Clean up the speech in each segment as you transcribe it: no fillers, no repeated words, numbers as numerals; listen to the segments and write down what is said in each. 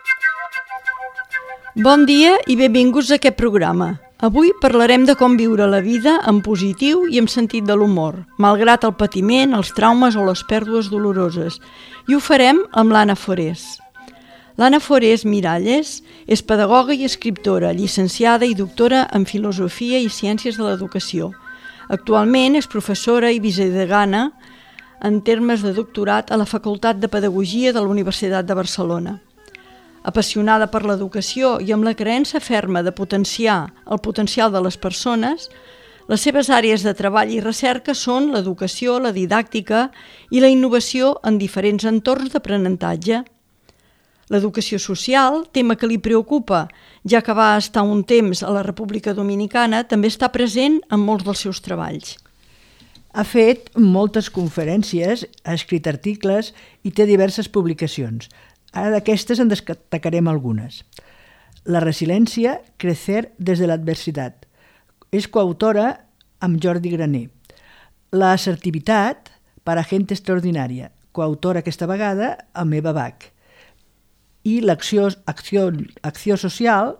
Bon dia i benvinguts a aquest programa. Avui parlarem de com viure la vida en positiu i amb sentit de l'humor, malgrat el patiment, els traumes o les pèrdues doloroses. I ho farem amb l'Anna Forés. L'Anna Forés Miralles és pedagoga i escriptora, llicenciada i doctora en Filosofia i Ciències de l'Educació. Actualment és professora i vicedegana en termes de doctorat a la Facultat de Pedagogia de la Universitat de Barcelona. Apassionada per l'educació i amb la creença ferma de potenciar el potencial de les persones, les seves àrees de treball i recerca són l'educació, la didàctica i la innovació en diferents entorns d'aprenentatge. L'educació social, tema que li preocupa, ja que va estar un temps a la República Dominicana, també està present en molts dels seus treballs. Ha fet moltes conferències, ha escrit articles i té diverses publicacions. Ara d'aquestes en destacarem algunes. La resiliència, crecer des de l'adversitat. És coautora amb Jordi Graner. La assertivitat, para gente extraordinària. Coautora aquesta vegada amb Eva Bach. I l'acció social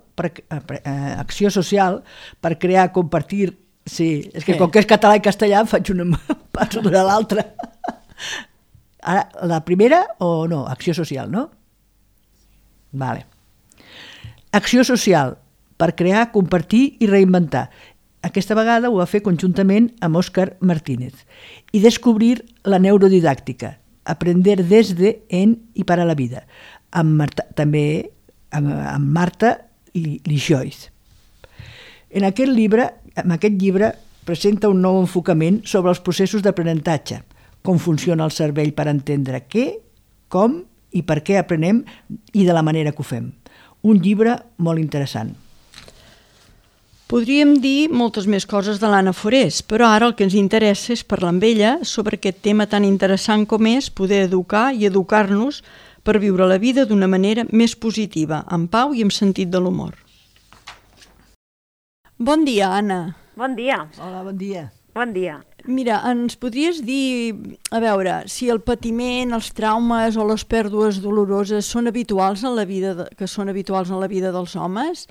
per crear, compartir... Sí, és que com que és català i castellà faig una passo d'una a l'altra. Ara, la primera o no? Acció social, no? Vale. Acció social, per crear, compartir i reinventar. Aquesta vegada ho va fer conjuntament amb Òscar Martínez. I descobrir la neurodidàctica, aprender desde, en i para la vida, també amb Marta Lishois. En aquest llibre presenta un nou enfocament sobre els processos d'aprenentatge, com funciona el cervell per entendre què, com i per què aprenem i de la manera que ho fem. Un llibre molt interessant. Podríem dir moltes més coses de l'Anna Forés, però ara el que ens interessa és parlar amb ella sobre aquest tema tan interessant com és poder educar i educar-nos per viure la vida d'una manera més positiva, amb pau i amb sentit de l'humor. Bon dia, Anna. Bon dia. Hola, bon dia. Bon dia. Mira, ens podries dir, a veure, si el patiment, els traumes o les pèrdues doloroses són habituals en la vida dels homes?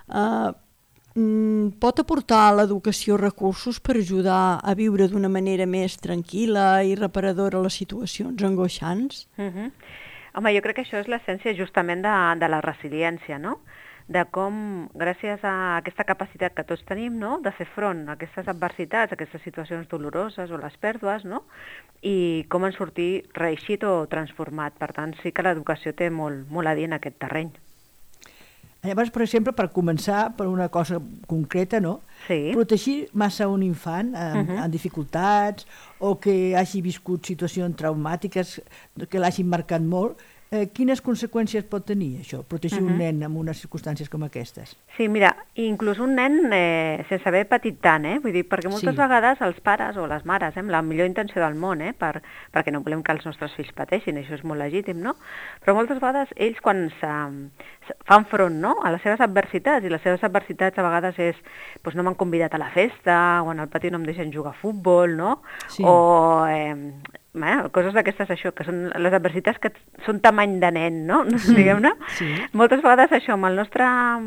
Pot aportar a l'educació recursos per ajudar a viure d'una manera més tranquil·la i reparadora les situacions angoixants? Home, jo crec que això és l'essència justament de la resiliència, no? De com, gràcies a aquesta capacitat que tots tenim, no?, de fer front a aquestes adversitats, a aquestes situacions doloroses o les pèrdues, no?, i com en sortir reeixit o transformat. Per tant, sí que l'educació té molt a dir en aquest terreny. Llavors, per exemple, per començar per una cosa concreta, no? Sí. Protegir massa un infant en dificultats o que hagi viscut situacions traumàtiques que l'hagin marcat molt, quines conseqüències pot tenir això, protegir un nen en unes circumstàncies com aquestes? Sí, mira, inclús un nen sense haver patit tant, vull dir, perquè moltes vegades els pares o les mares, amb la millor intenció del món, perquè no volem que els nostres fills pateixin, això és molt legítim, no? Però moltes vegades ells quan fan front, no?, a les seves adversitats, i les seves adversitats a vegades és, doncs no m'han convidat a la festa, o en el pati no em deixen jugar a futbol, no? Sí. O coses d'aquestes, això, que són les adversitats que són tamany de nen, no? Diguem-ne. Sí. Moltes vegades això, amb el nostre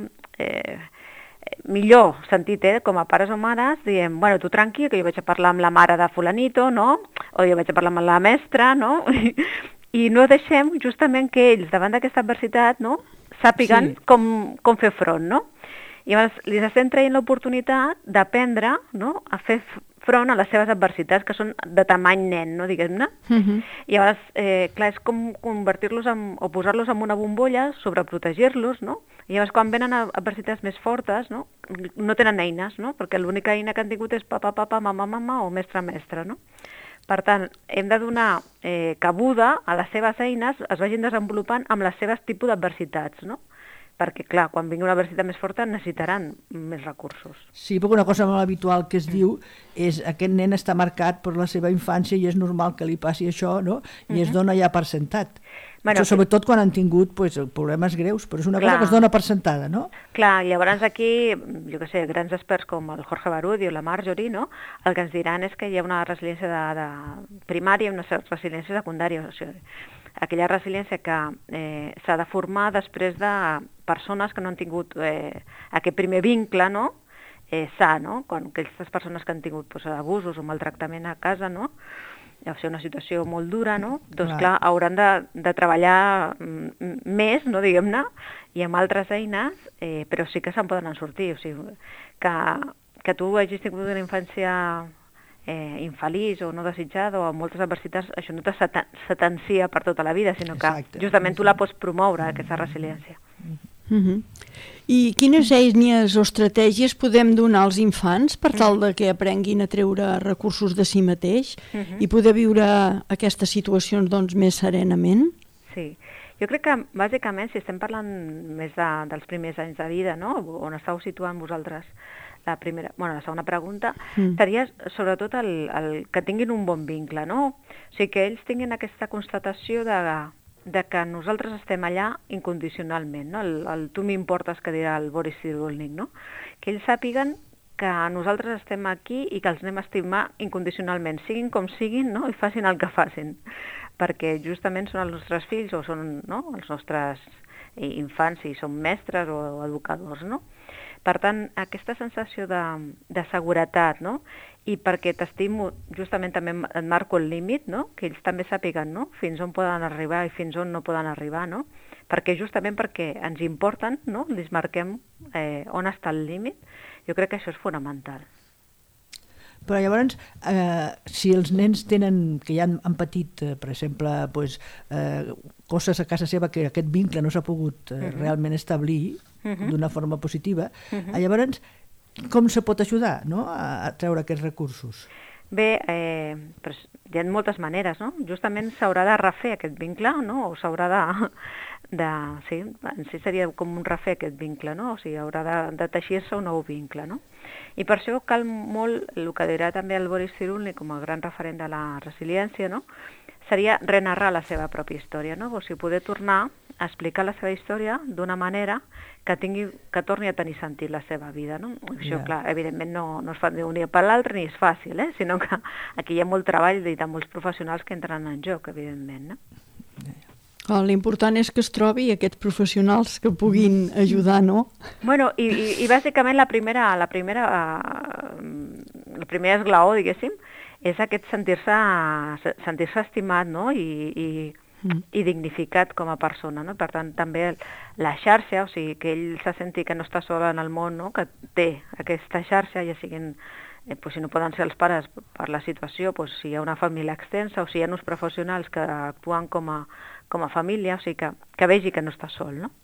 millor sentit, com a pares o mares, diem, bueno, tu tranqui, que jo vaig a parlar amb la mare de fulanito, no? O jo vaig a parlar amb la mestra, no? I no deixem justament que ells, davant d'aquesta adversitat, no?, sàpiguen com fer front, no? I llavors li estem traient l'oportunitat d'aprendre, no?, a fer front a les seves adversitats, que són de tamany nen, no, diguem-ne. I llavors, clar, és com convertir-los o posar-los en una bombolla, sobreprotegir-los, no? I llavors, quan venen adversitats més fortes, no tenen eines, no? Perquè l'única eina que han tingut és papa, mama o mestre, no? Per tant, hem de donar cabuda a les seves eines, es vagin desenvolupant amb les seves tipus d'adversitats, no? Perquè, clar, quan vingui una adversitat més forta necessitaran més recursos. Sí, perquè una cosa molt habitual que es diu és que aquest nen està marcat per la seva infància i és normal que li passi això, no? I es dona ja per sentat. Bueno, sobretot quan han tingut problemes greus, però és una cosa que es dona per sentada, no? Clar, llavors aquí, jo què sé, grans experts com el Jorge Barudio o la Marjorie, no? El que ens diran és que hi ha una resiliència de primària i una resiliència secundària. O sigui, aquella resiliència que s'ha de formar després de persones que no han tingut aquest primer vincle, no? Sa, no? Quan aquestes persones que han tingut abusos o maltractament a casa, no? O sigui, una situació molt dura, no? Doncs clar, hauran de treballar més, no, diguem-ne, i amb altres eines, però sí que se'n poden sortir. O sigui, que tu hagis tingut una infància infeliç o no desitjada o amb moltes adversitats, això no te sentencia per tota la vida, sinó que justament tu la pots promoure, aquesta resiliència. I quines eines o estratègies podem donar als infants per tal de que aprenguin a treure recursos de si mateix i poder viure aquestes situacions doncs, més serenament? Sí, jo crec que bàsicament si estem parlant més dels primers anys de vida, no? On estàu situant vosaltres la segona pregunta, seria sobretot el que tinguin un bon vincle, no? O sigui, que ells tinguin aquesta constatació de que nosaltres estem allà incondicionalment, no? El tu m'importes que dirà el Boris Cyrulnik, no? Que ells sàpiguen que nosaltres estem aquí i que els anem a estimar incondicionalment, siguin com siguin, no? I facin el que facin, perquè justament són els nostres fills o són, no? Els nostres infants, si són mestres o educadors, no? Per tant, aquesta sensació de seguretat, no? I perquè t'estimo, justament també et marco el límit, no? Que ells també sàpiguen, no? Fins on poden arribar i fins on no poden arribar, no? Justament perquè ens importen, no? Els marquem on està el límit. Jo crec que això és fonamental. Però llavors, si els nens tenen, que ja han patit, per exemple, coses a casa seva que aquest vincle no s'ha pogut realment establir d'una forma positiva, llavors com se pot ajudar, no? A treure aquests recursos? Bé, hi ha moltes maneres, no? Justament s'haurà de refer aquest vincle, no? O s'haurà sí, en si seria com un refer aquest vincle, no? O sigui, haurà de teixir-se un nou vincle, no? I per això cal molt, el que dirà també el Boris Cyrulnik com a gran referent de la resiliència, no? Seria renarrar la seva pròpia història, no? O sigui, poder tornar a explicar la seva història d'una manera que torni a tenir sentit la seva vida, no? Això, clar, evidentment no es fa d'un dia per l'altre ni és fàcil, sinó que aquí hi ha molt treball de molts professionals que entren en joc, evidentment, no? L'important és que es trobi aquests professionals que puguin ajudar, no? Bueno, i bàsicament el primer esglaó, diguéssim, és aquest sentir-se estimat, no? I dignificat com a persona, no? Per tant, també la xarxa, o sigui, que ell se senti que no està sola en el món, no? Que té aquesta xarxa, ja siguin, si no poden ser els pares per la situació, si hi ha una família extensa o si hi ha uns professionals que actuen com a família, o sigui, que vegi que no està sol, no?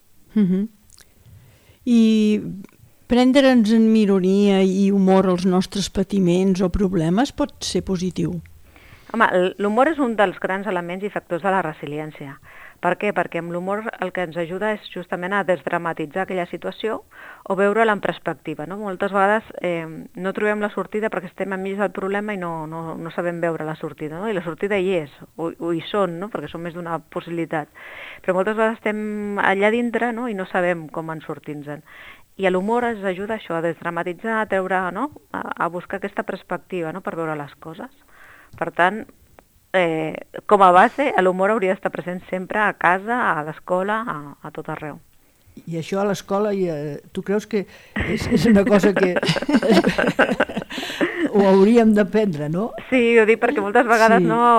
I prendre'ns en ironia i humor els nostres patiments o problemes pot ser positiu? Home, l'humor és un dels grans elements i factors de la resiliència. Per què? Perquè amb l'humor el que ens ajuda és justament a desdramatitzar aquella situació o veure-la en perspectiva, no? Moltes vegades no trobem la sortida perquè estem enmig del problema i no sabem veure la sortida, no? I la sortida hi és, o hi són, no? Perquè són més d'una possibilitat. Però moltes vegades estem allà dintre, no? I no sabem com en sortir-nos-en. I l'humor ens ajuda a això, a desdramatitzar, a treure, no? A buscar aquesta perspectiva, no? Per veure les coses. Per tant, com a base, l'humor hauria d'estar present sempre a casa, a l'escola, a tot arreu. I això a l'escola, tu creus que és una cosa que ho hauríem d'aprendre, no? Sí, ho dic perquè moltes vegades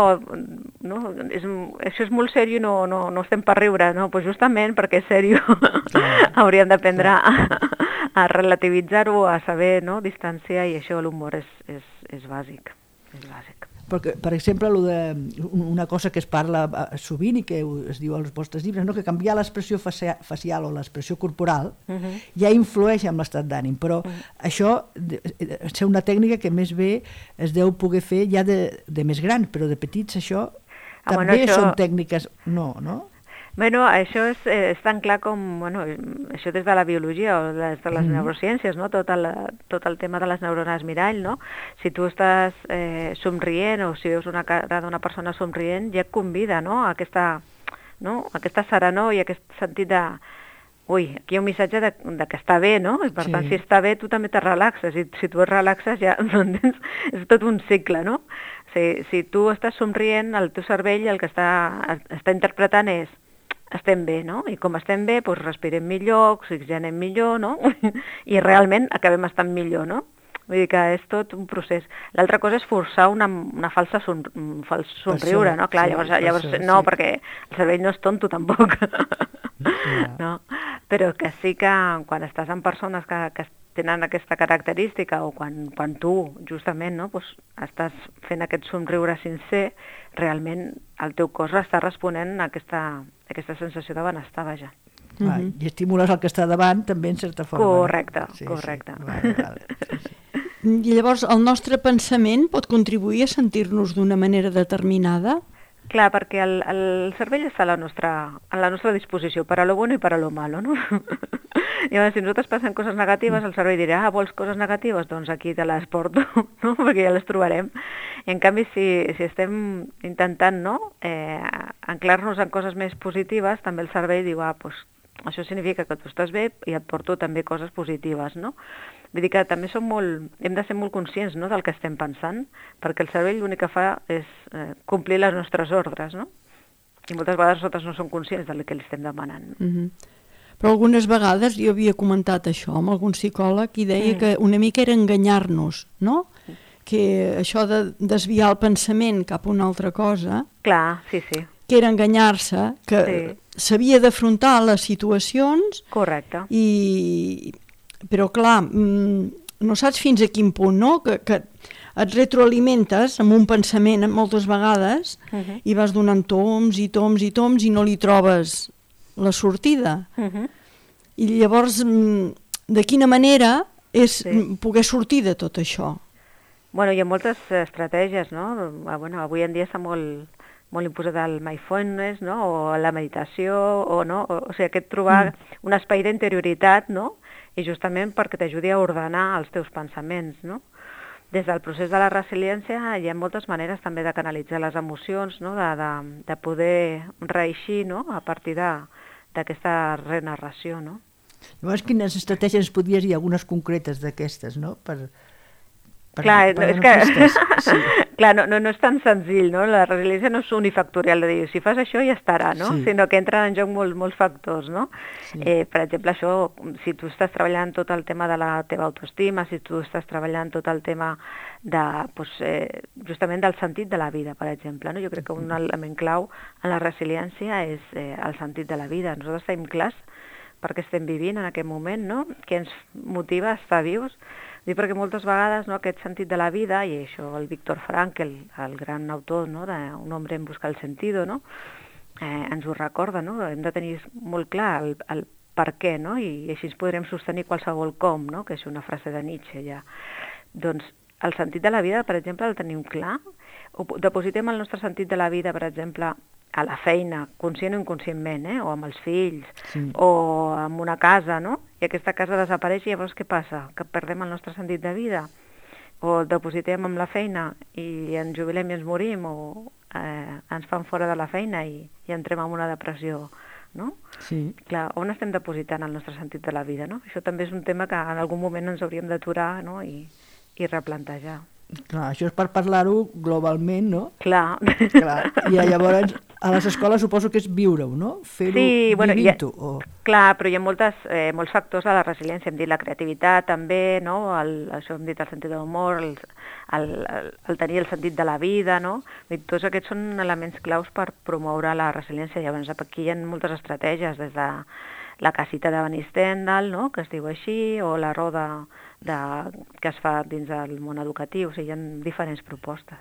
això és molt seriós i no estem per riure, no? Pues justament perquè és seriós hauríem d'aprendre a relativitzar-ho, a saber, no? Distanciar, i això l'humor és bàsic. És bàsic. Perquè, per exemple, una cosa que es parla sovint i que es diu als vostres llibres, no? Que canviar l'expressió facial o l'expressió corporal ja influeix en l'estat d'ànim, però això és una tècnica que més bé es deu poder fer ja de més gran, però de petits això també són tècniques... No? Bueno, això és tan clar com, això des de la biologia o des de les neurociències, no? Tot el tema de les neurones mirall, no? Si tu estàs somrient o si veus una cara d'una persona somrient, ja et convida, no? A aquesta serenor i aquest sentit de... aquí hi ha un missatge de que està bé, no? I per tant, si està bé, tu també te relaxes. I si tu et relaxes, ja és tot un cicle, no? Si tu estàs somrient, el teu cervell el que està interpretant és estem bé, no? I com estem bé, doncs respirem millor, oxigenem millor, no? I realment acabem estant millor, no? Vull dir que és tot un procés. L'altra cosa és forçar un fals somriure, no? Clar, llavors no, perquè el cervell no és tonto tampoc. No? Però que sí que quan estàs amb persones que tenen aquesta característica o quan tu justament no, doncs estàs fent aquest somriure sincer, realment el teu cos està responent a aquesta sensació de benestar, vaja. I estimules el que està davant també en certa forma. Correcte, correcte. Sí. I llavors el nostre pensament pot contribuir a sentir-nos d'una manera determinada? Clar, perquè el cervell està a la nostra disposició, per a lo bueno i per a lo malo, no? Llavors, si nosaltres passem coses negatives, el cervell dirà, vols coses negatives? Doncs aquí te les porto, no? Perquè ja les trobarem. I en canvi, si estem intentant no? Anclar-nos en coses més positives, també el cervell diu, doncs això significa que tu estàs bé i et porto també coses positives, no? Vull dir que també hem de ser molt conscients no, del que estem pensant, perquè el cervell l'únic que fa és complir les nostres ordres, no? I moltes vegades nosaltres no som conscients del que li estem demanant. Però algunes vegades jo havia comentat això amb algun psicòleg i deia que una mica era enganyar-nos, no? Que això de desviar el pensament cap a una altra cosa... Clar, sí. Que era enganyar-se, que s'havia d'afrontar les situacions... Correcte. Però clar, no saps fins a quin punt, no? Que et retroalimentes amb un pensament moltes vegades i vas donant toms i no li trobes la sortida. I llavors, de quina manera és poder sortir de tot això? Bueno, hi ha moltes estratègies, no? Bueno, avui en dia està molt imposada el mindfulness, no? O la meditació, o sigui, aquest trobar un espai d'interioritat, no? I justament perquè t'ajudi a ordenar els teus pensaments, no? Des del procés de la resiliència hi ha moltes maneres també de canalitzar les emocions, no? De poder reeixir, no? A partir d'aquesta renarració, no? Llavors, quines estratègies podries dir, algunes concretes d'aquestes, no? Clar, és que clar, no és tan senzill, no? La resiliència no és unifactorial de dir, si fas això ja estarà, no? Sinó que entren en joc molts factors, no? Per exemple, això, si tu estàs treballant tot el tema de la teva autoestima, si tu estàs treballant tot el tema justament del sentit de la vida, per exemple, no? Jo crec que un element clau en la resiliència és el sentit de la vida. Nosaltres tenim clars perquè estem vivint en aquest moment, no? Què ens motiva a estar vius? Dic perquè moltes vegades aquest sentit de la vida, i això el Viktor Frankl, el gran autor d'Un hombre en busca del sentido, ens ho recorda, no? Hem de tenir molt clar el per què, no? I així ens podrem sostenir qualsevol com, no? Que és una frase de Nietzsche ja. Doncs el sentit de la vida, per exemple, el tenim clar, o depositem el nostre sentit de la vida, per exemple, a la feina, conscient o inconscientment, o amb els fills, o amb una casa, no? I aquesta casa desapareix i llavors què passa? Que perdem el nostre sentit de vida? O el depositem amb la feina i ens jubilem i ens morim, o ens fan fora de la feina i entrem en una depressió, no? Sí. Clar, on estem depositant el nostre sentit de la vida, no? Això també és un tema que en algun moment ens hauríem d'aturar, no? I replantejar. Clar, això és per parlar-ho globalment, no? Clar. I llavors a les escoles suposo que és viure-ho, no? Fer-ho, vivint-ho. Clar, però hi ha molts factors de la resiliència. Hem dit la creativitat també, no? Això hem dit el sentit de l'humor, el tenir el sentit de la vida, no? Tots aquests són elements claus per promoure la resiliència. Llavors aquí hi ha moltes estratègies, des de la casita de Benny Stendhal, no? Que es diu així, o la roda que es fa dins del món educatiu. O sigui, hi ha diferents propostes.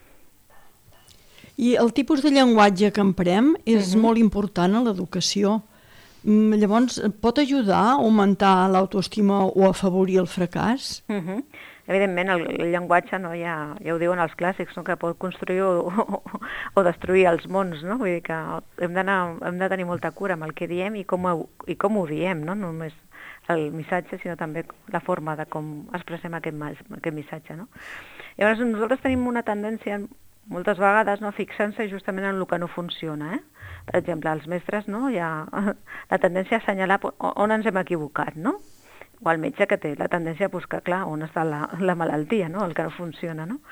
I el tipus de llenguatge que emprem és molt important a l'educació. Llavors, pot ajudar a augmentar l'autoestima o afavorir el fracàs? Evidentment, el llenguatge, no, ja ho diuen els clàssics, no, que pot construir o destruir els mons, no? Vull dir que hem de tenir molta cura amb el que diem i com ho diem, no només el missatge, sinó també la forma de com expressem aquest missatge, no? Llavors, nosaltres tenim una tendència moltes vegades, no, fixant-se justament en el que no funciona, Per exemple, els mestres, no, hi ha la tendència a assenyalar on ens hem equivocat, no? O el metge que té la tendència a buscar, clar, on està la malaltia, no? El que no funciona, no?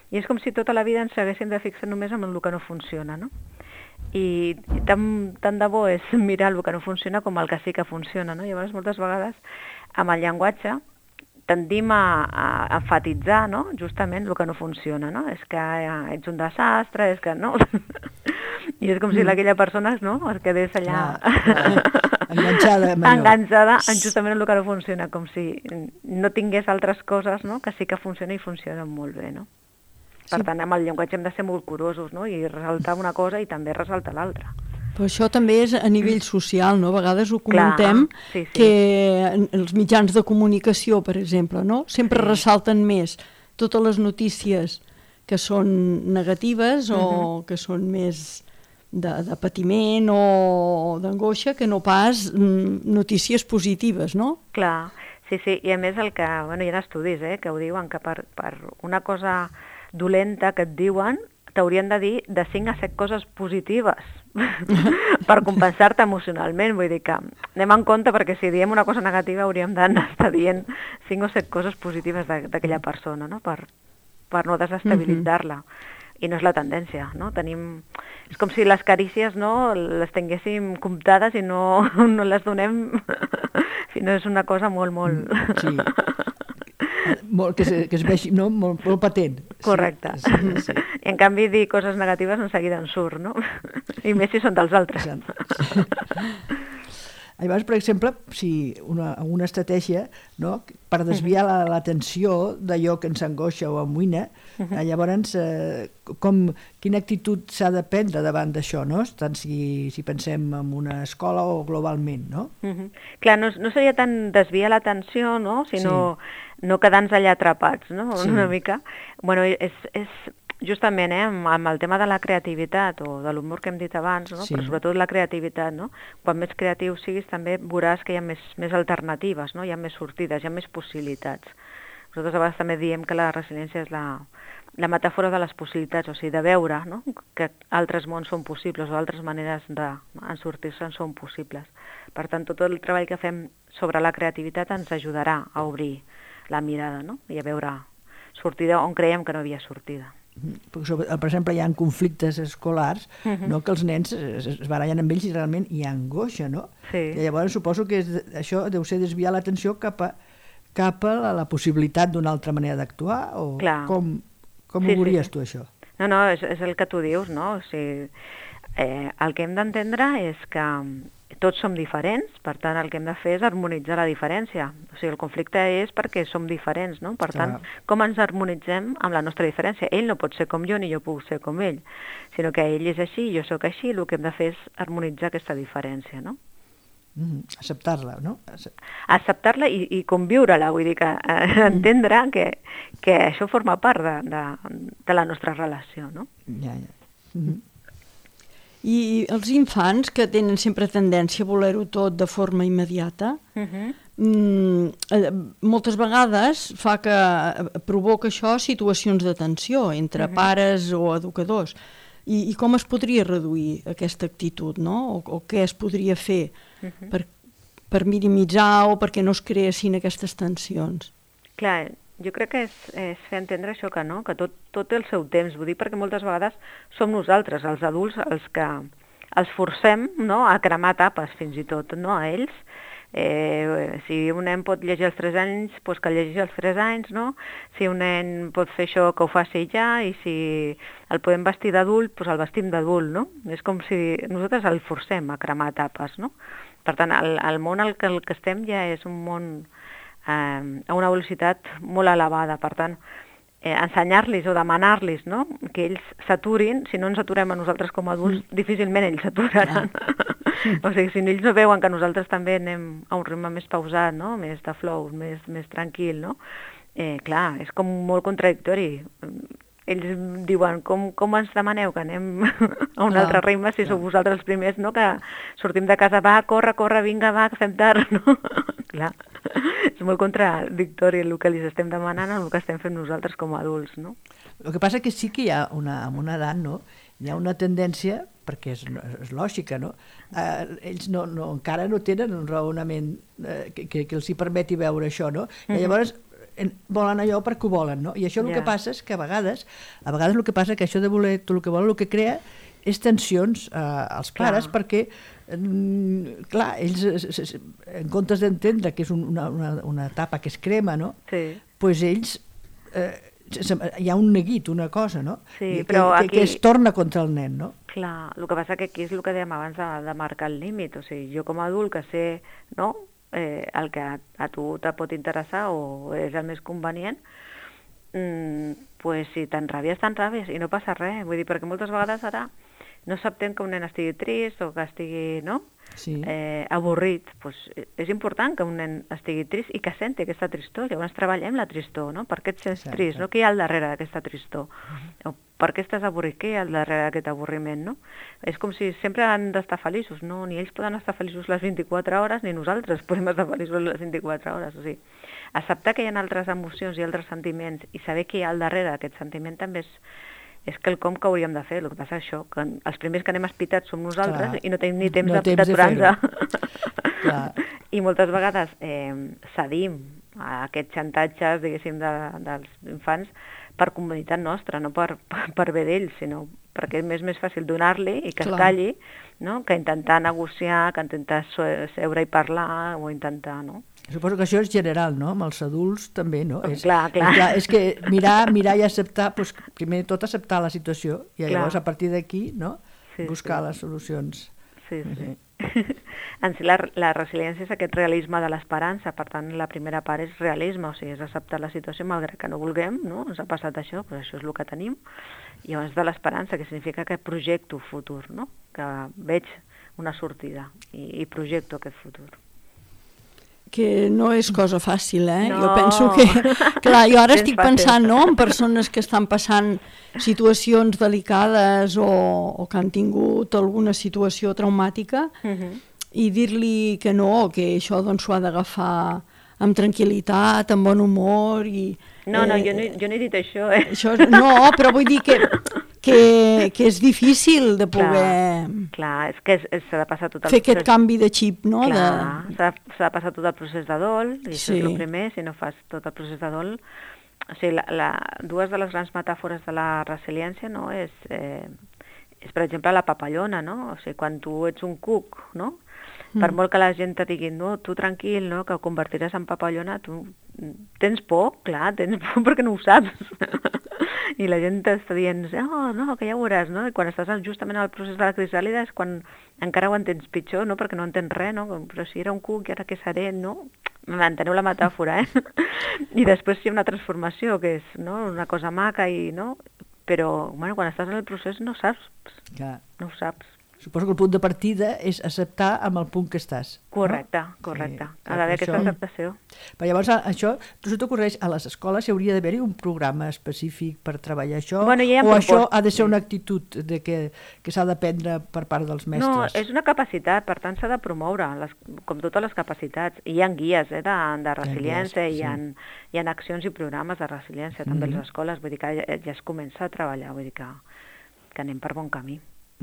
I és com si tota la vida ens haguéssim de fixar només en el que no funciona, no? I tant de bo és mirar el que no funciona com el que sí que funciona, no? Llavors, moltes vegades, amb el llenguatge, tendim a enfatitzar, no?, justament el que no funciona, no? És que ets un desastre, és que no... I és com si aquella persona, no?, es quedés allà... enganxada justament en el que no funciona, com si no tingués altres coses, no?, que sí que funcionen i funcionen molt bé, no? Per tant, amb el llenguatge hem de ser molt curosos, no?, i ressaltar una cosa i també ressaltar l'altra. Però això també és a nivell social, no? A vegades ho comentem, que els mitjans de comunicació, per exemple, no? Sempre ressalten més totes les notícies que són negatives o que són més de patiment o d'angoixa que no pas notícies positives, no? Clar, sí, i a més hi ha estudis que ho diuen, que per una cosa dolenta que et diuen t'haurien de dir de 5 a 7 coses positives per compensar-te emocionalment. Vull dir que anem en compte, perquè si diem una cosa negativa hauríem d'estar dient 5 o 7 coses positives d'aquella persona, no?, per no desestabilitzar-la. I no és la tendència, no? És com si les carícies, no?, les tinguéssim comptades i no les donem, sinó és una cosa molt... Sí. Que es vegi, no?, molt patent. Correcte. Sí. I en canvi dir coses negatives en seguida en surt, no? I més si són dels altres. Llavors, per exemple, si una estratègia, no?, per desviar l'atenció d'allò que ens angoixa o amoïna, llavors quina actitud s'ha de prendre davant d'això, no?, tant si pensem en una escola o globalment, no? Clar, no seria tant desviar l'atenció, no?, sinó no quedar-nos allà atrapats, no?, una mica. Bueno, és justament amb el tema de la creativitat o de l'humor que hem dit abans, no? Però sobretot la creativitat, no? Quan més creatiu siguis també veuràs que hi ha més alternatives, no? Hi ha més sortides, hi ha més possibilitats. Nosaltres a vegades també diem que la resiliència és la metàfora de les possibilitats, o sigui, de veure, no?, que altres mons són possibles o altres maneres en sortir-se'n són possibles. Per tant, tot el treball que fem sobre la creativitat ens ajudarà a obrir la mirada, no?, i a veure sortida on creiem que no havia sortida. Per exemple, hi ha conflictes escolars, no?, que els nens es barallen amb ells i realment hi ha angoixa, no? Sí. I llavors suposo que això deu ser desviar l'atenció cap a la possibilitat d'una altra manera d'actuar, o com ho veuries tu, això? No, és el que tu dius, no? O sigui, el que hem d'entendre és que tots som diferents, per tant el que hem de fer és harmonitzar la diferència. O sigui, el conflicte és perquè som diferents, no? Per tant, com ens harmonitzem amb la nostra diferència? Ell no pot ser com jo ni jo puc ser com ell, sinó que ell és així, jo sóc així, el que hem de fer és harmonitzar aquesta diferència, no? Acceptar-la, no? Acceptar-la i conviure-la, vull dir que entendre que això forma part de la nostra relació, no? Ja. I els infants, que tenen sempre tendència a voler-ho tot de forma immediata, moltes vegades provoca això situacions de tensió entre pares o educadors. I com es podria reduir aquesta actitud, no? O què es podria fer per minimitzar o perquè no es creessin aquestes tensions? Clar, jo crec que és fer entendre això que no, que tot té el seu temps, vull dir, perquè moltes vegades som nosaltres, els adults, els que els forcem, no?, a cremar tapes, fins i tot, no?, a ells. Si un nen pot llegir als 3 anys, doncs que llegeixi als 3 anys, no? Si un nen pot fer això, que ho faci ja, i si el podem vestir d'adult, doncs el vestim d'adult, no? És com si nosaltres el forcem a cremar tapes, no? Per tant, el món al que estem ja és un món a una velocitat molt elevada, per tant, ensenyar-los o demanar-los, no?, que ells s'aturin, si no ens aturem a nosaltres com a adults, difícilment ells s'aturaran. O sigui, si ells no veuen que nosaltres també anem a un ritme més pausat, no?, més de flow, més tranquil, no?, clar, és com molt contradictori. Ells diuen, com ens demaneu que anem a un altre ritme si sou vosaltres els primers, no?, que sortim de casa, va, corre, vinga, va, que fem tard, no? Clar, és molt contradictori el que els estem demanant amb el que estem fent nosaltres com a adults, no? El que passa que sí que hi ha amb una edat, no?, hi ha una tendència, perquè és lògica, no?, ells encara no tenen un raonament que els hi permeti veure això, no? I llavors volen allò perquè ho volen, no? I això el que passa és que a vegades el que passa que això de voler tot el que volen, el que crea és tensions als pares, perquè clar, ells en comptes d'entendre que és una etapa que es crema, no? Doncs ells hi ha un neguit, una cosa, no? Que es torna contra el nen, no? Clar, el que passa que aquí és el que dèiem abans de marcar el límit, o sigui, jo com a adult que sé, no?, el que a tu te pot interessar o és el més convenient, pues si t'enrabies i no passa res, vull dir, perquè moltes vegades ara no acceptem que un nen estigui trist o que estigui, no?, avorrit. Pues és important que un nen estigui trist i que senti aquesta tristor. Llavors treballem la tristor, no? Per què et sents trist? No? Què hi ha al darrere d'aquesta tristor? O per què estàs avorrit? Què hi ha al darrere d'aquest avorriment, no? És com si sempre han d'estar feliços, no? Ni ells poden estar feliços les 24 hores, ni nosaltres podem estar feliços les 24 hores. O sigui, acceptar que hi ha altres emocions i altres sentiments i saber què hi ha al darrere d'aquest sentiment també és quelcom que hauríem de fer. El que passa és això, que els primers que anem espitats som nosaltres i no tenim ni temps d'aturar-nos. I moltes vegades cedim a aquests xantatges, diguéssim, dels infants per comoditat nostra, no per bé d'ells, sinó perquè és més fàcil donar-li i que es calli, no?, que intentar negociar, que intentar seure i parlar o intentar, no? Suposo que això és general, no? Amb els adults també, no? Clar. És que mirar i acceptar, doncs, primer de tot acceptar la situació i llavors a partir d'aquí, no?, buscar les solucions. Sí. En si la resiliència és aquest realisme de l'esperança, per tant la primera part és realisme, o sigui, és acceptar la situació malgrat que no vulguem, no? Ens ha passat això, però això és el que tenim, i llavors de l'esperança, que significa que projecto futur, no? Que veig una sortida i projecto aquest futur. Que no és cosa fàcil, No. Jo penso que... Clar, jo ara estic pensant, no?, en persones que estan passant situacions delicades o que han tingut alguna situació traumàtica i dir-li que no, que això doncs s'ho ha d'agafar amb tranquil·litat, amb bon humor i... No, jo no he dit això, Això, no, però vull dir que és difícil de poder... Clar, és que s'ha de passar tot el fer aquest canvi de xip, no? Clar, s'ha de passar tot el procés de dol, i això és el primer, si no fas tot el procés de dol... O sigui, dues de les grans metàfores de la resiliència, no?, és per exemple, la papallona, no? O sigui, quan tu ets un cuc, no?, per molt que la gent te digui, no, tu tranquil, no, que ho convertiràs en papallona, tu tens por, clar, tens por perquè no ho saps. I la gent t'està dient, no, que ja ho veuràs, no? I quan estàs justament al procés de la crisàlida és quan encara ho entens pitjor, no? Perquè no entens res, no? Però si era un cuc i ara què seré, no? M'enteneu la metàfora, I després hi ha una transformació, que és, no, una cosa maca, no? Però, bueno, quan estàs en el procés no saps. No ho saps. Suposo que el punt de partida és acceptar amb el punt que estàs. Correcte, correcte. Ha d'haver aquesta acceptació. Però llavors, això, tu se t'ocorreix, a les escoles hi hauria d'haver-hi un programa específic per treballar això? Bueno, o això ha de ser una actitud que s'ha d'aprendre per part dels mestres? No, és una capacitat, per tant s'ha de promoure, com totes les capacitats. I hi ha guies de resiliència, hi ha accions i programes de resiliència també a les escoles, vull dir que ja es comença a treballar, vull dir que anem per bon camí.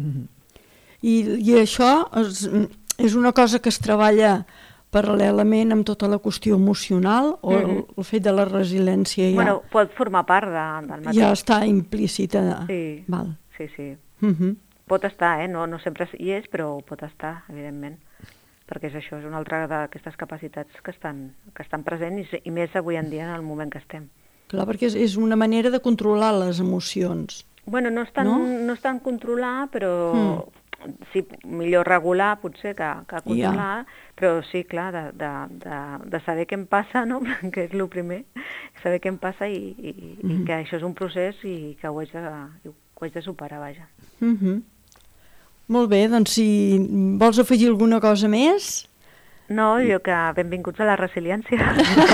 I això és una cosa que es treballa paral·lelament amb tota la qüestió emocional o el fet de la resiliència ja... Bueno, pot formar part del mateix. Ja està implícita. Sí, val. Sí. Pot estar, no sempre hi és, però pot estar, evidentment. Perquè és això, és una altra d'aquestes capacitats que estan presents i més avui en dia en el moment que estem. Clar, perquè és una manera de controlar les emocions. Bueno, no és tant controlar, però... Sí, millor regular potser que controlar, però sí, clar, de saber què em passa, no? Que és el primer, saber què em passa i que això és un procés i que ho haig de superar, vaja. Molt bé, doncs si vols afegir alguna cosa més... No, jo que benvinguts a la resiliència.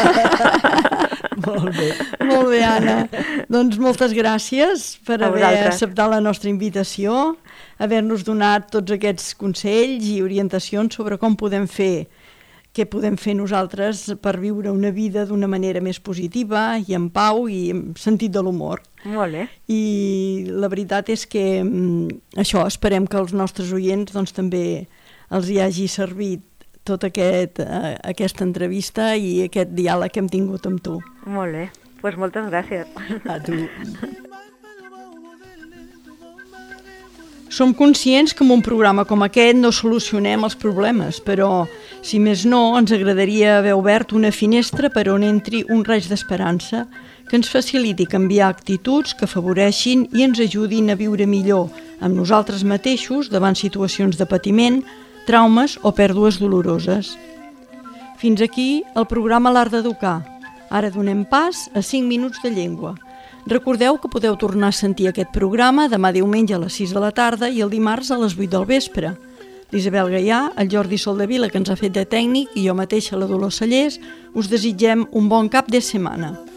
Molt bé. Molt bé, Anna. Doncs moltes gràcies per haver acceptat la nostra invitació, haver-nos donat tots aquests consells i orientacions sobre com podem fer, què podem fer nosaltres per viure una vida d'una manera més positiva i en pau i amb sentit de l'humor. Molt bé. I la veritat és que això, esperem que als nostres oients doncs, també els hi hagi servit tota aquesta entrevista i aquest diàleg que hem tingut amb tu. Molt bé, doncs moltes gràcies. A tu. Som conscients que amb un programa com aquest no solucionem els problemes, però, si més no, ens agradaria haver obert una finestra per on entri un raig d'esperança que ens faciliti canviar actituds que afavoreixin i ens ajudin a viure millor amb nosaltres mateixos davant situacions de patiment, traumes o pèrdues doloroses. Fins aquí el programa L'Art d'Educar. Ara donem pas a 5 minuts de llengua. Recordeu que podeu tornar a sentir aquest programa demà diumenge a les 6 de la tarda i el dimarts a les 8 del vespre. L'Isabel Gaià, el Jordi Soldevila, que ens ha fet de tècnic, i jo mateixa, la Dolors Cellers, us desitgem un bon cap de setmana.